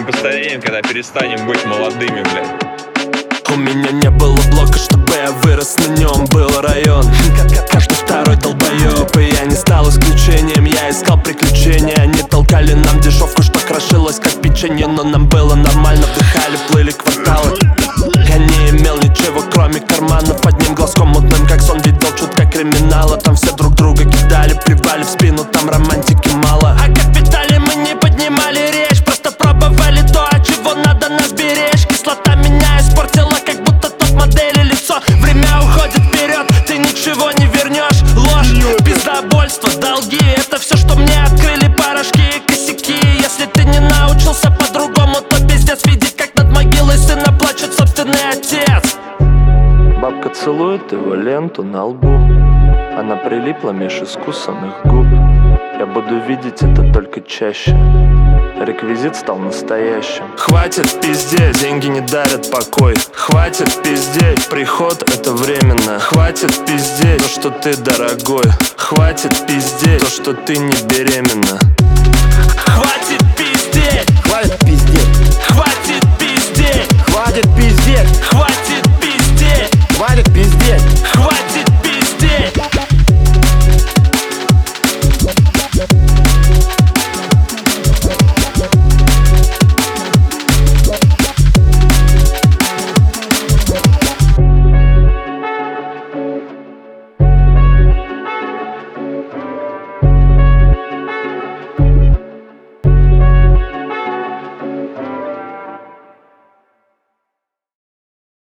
постареем, когда перестанем быть молодыми, блядь. У меня не было блока, чтобы я вырос на нем. Был район, каждый второй долбоёб, и я не стал исключением. Я искал приключения, они толкали нам дешевку, что крошилось как печенье. Но нам было нормально, вдыхали, плыли кварталы. Я не имел ничего, кроме кармана. Под ним глазком мутным, как сон, видел чутка криминала. Там все друг друга кидали, плевали в спину, там романтики мало. О капитале мы не поднимали речь, просто пробовали то, от чего надо нас беречь. Кислота меня испортила, как будто топ-модели лицо. Время уходит вперед, ты ничего не вернешь. Ложь, пиздобольство, долги, это все, что мне открыли порошки и косяки. Если ты не научился по-другому, то пиздец. Видеть, как над могилой сына плачет собственный отец. Бабка целует его ленту на лбу, она прилипла меж искусанных губ. Я буду видеть это только чаще, реквизит стал настоящим. Хватит пиздеть, деньги не дарят покой. Хватит пиздеть, приход это временно. Хватит пиздеть, то, что ты дорогой. Хватит пиздеть, то, что ты не беременна. Хватит пиздеть, Хватит пиздеть, хватит